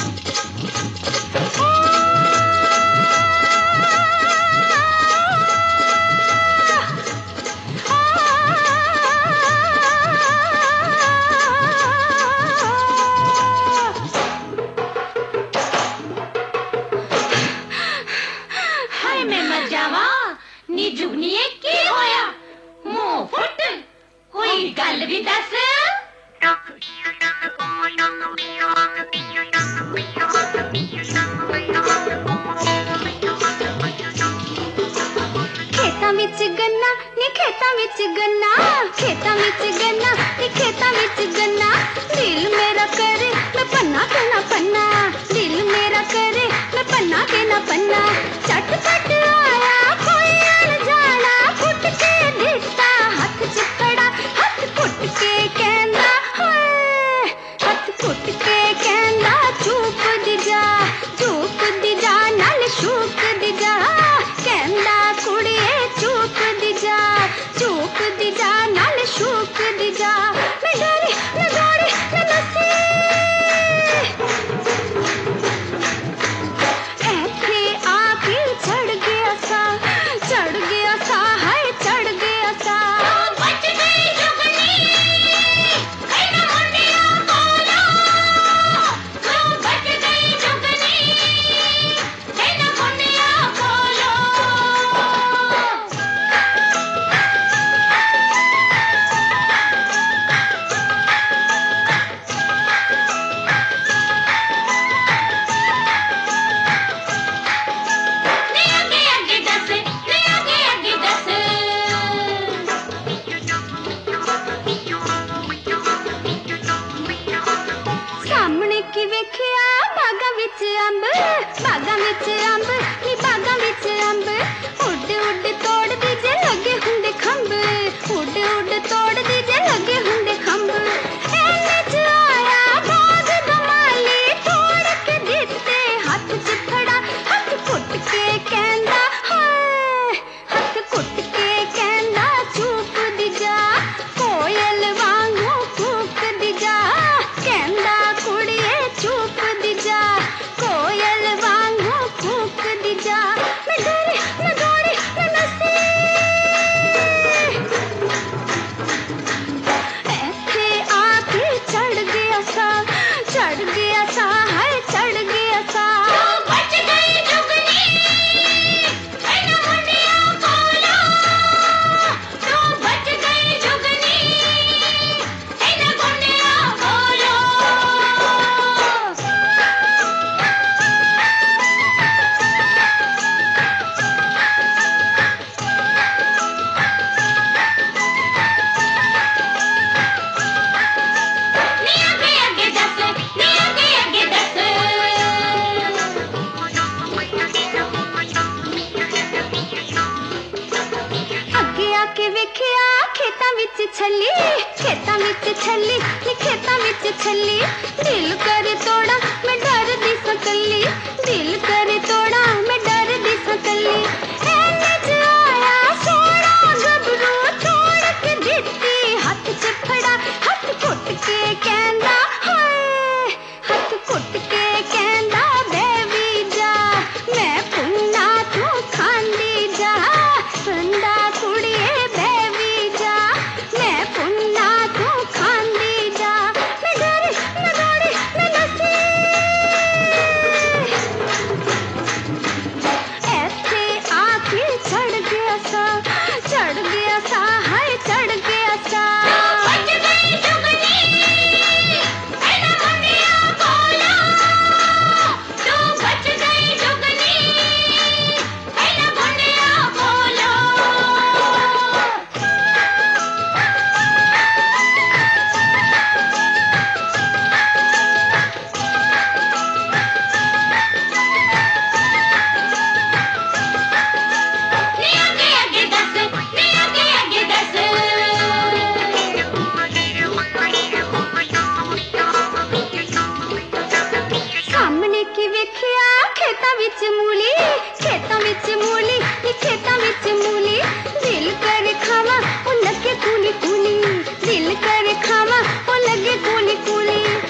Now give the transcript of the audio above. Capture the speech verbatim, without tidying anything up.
जुगनीए की होया मुंह फुट कोई गल भी दस। खेतां विच गन्ना नी खेतां विच गन्ना, खेतां विच गन्ना नी खेतां विच गन्ना, दिल मेरा करे मैं पन्ना के ना पन्ना, दिल मेरा करे मैं पन्ना के ना पन्ना। चट चट आया कोई अनजाना, फुट के दिता हथ च फड़ा, हथ फुट के कहंदा हाय, हथ फुट के कहंदा चूप दी जा, चूप दी जा नाल शूक दी जा, कहंदा कुड़िए चूप दी जा, चूप दी जा नाल शूक दी जा। मैं डरी मैं दौड़ी मैं नसी ऐथे आके चढ़ गया सा, चढ़ गया सा हाय चढ़ गया सा। बच गई जुगनी ऐ ना मुंडिया बोलो, तू बच गई जुगनी ऐ ना मुंडिया बोलो। सामने की वेखिया बागां विच अंब, बागां विच अंब नी बागां विच अंब, उड़ उड़ तोड़ दी जे लगे हुंदे खंब, उड़ उड़ तोड़ दी जे लगे हुंदे खंब। एने च आया बाग दमाली, तोड़ के दिते हाथ च फड़ा, हाथ फुट के कहंदा हाय, हाथ कुट के कहंदा चूप दी जा, कोयल वांगू कूक दी जा, कहंदा कुड़िए चूप दी जा, कोयल वांगू कूक दी जा। मैं डरी मैं दौड़ी मैं नसी ऐथे आके चढ़ गया सा, चढ़ गया सा हाय चढ़ गया सा। बच गई जुगनी ऐ ना मुंडिया बोलो, तू बच गई जुगनी ऐ ना मुंडिया बोलो। नी आगे आगे दस, नी आगे आगे दस। अगे आके वेखिया खेतां विच छली, खेतां विच छली नी खेतां विच छली, दिल करे तोड़ा मैं डर दी सकली, दिल करे तोड़ा मैं डर दी सकली। एने च आया सोना गबरू, तोड़ के दिती हाथ च फड़ा, हाथ फुट के कहंदा हाय, हाथ फुट के कहंदा बेबी जा, मैं पुन्ना तू खांदी जा, ठंडा कुड़िए बेबी जा, मैं पुन्ना तू खांदी जा। मैं डरी मैं दौड़ी मैं नसी ऐथे आके चढ़ गया सा, चढ़ गया सा हाय चढ़ गया सा। बच गई जुगनी ऐ ना मुंडिया बोलो, तू बच गई जुगनी ऐ ना मुंडिया बोलो। नी आगे आगे दस, नी आगे आगे दस। सामने की वेखिया खेतां विच मूली, खेतां विच मूली नी खेतां विच मूली, दिल करे खावा ओ लगे कूली कूली, दिल करे खावा ओ लगे कूली कूली।